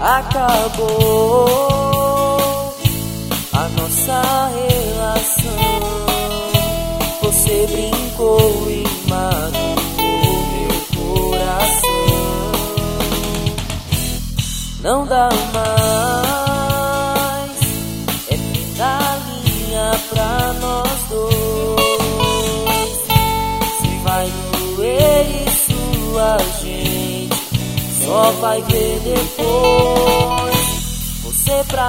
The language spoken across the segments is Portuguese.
Acabou a nossa relação. Você brincou e magoou meu coração. Não dá mais, é fim da linha pra nós dois. Se vai doer isso a gente só vai ver depois. Você pra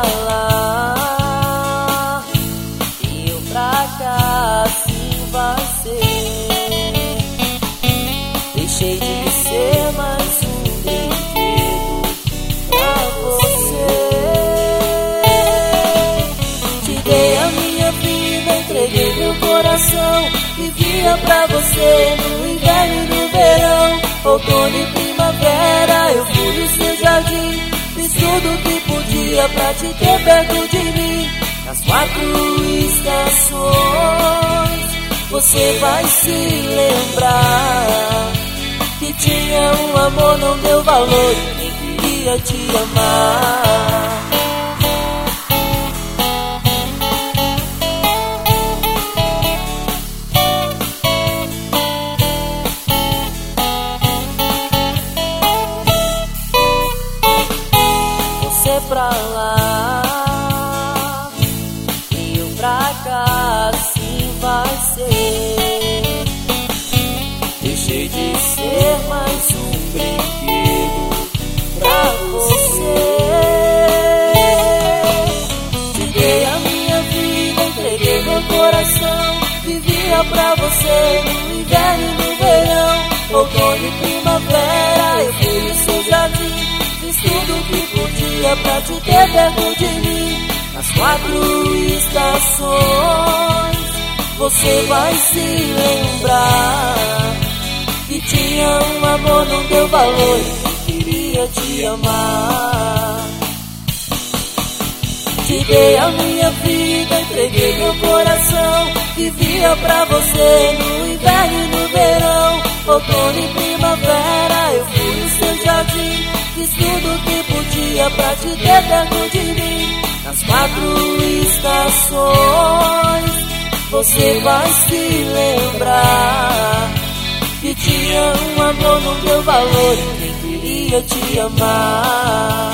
lá e eu pra cá, assim vai ser. Deixei de ser mais um brinquedo pra você. Te dei a minha vida, entreguei meu coração. Vivia pra você no inverno e no verão, outono e primavera. Eu fui o seu jardim, fiz tudo que podia pra te ter perto de mim. Nas 4 estações você vai se lembrar que tinha um amor, não deu valor e nem queria te amar. Você pra lá e eu pra cá, assim vai ser. Deixei de ser mais um brinquedo pra você. Te dei a minha vida, entreguei meu coração. Vivia pra você no inverno e no verão, outono e primavera. Eu fui o seu jardim, fiz tudo que podia pra te ter perto de mim. Nas 4 estações você vai se lembrar que tinha um amor, não deu valor e queria te amar. Te dei a minha vida, entreguei meu coração. Vivia pra você no inverno e no verão, outono e primavera. Eu fui o seu jardim, fiz tudo que podia pra te ter perto de mim. Nas 4 estações você vai se lembrar que tinha um amor, não deu valor e nem queria te amar.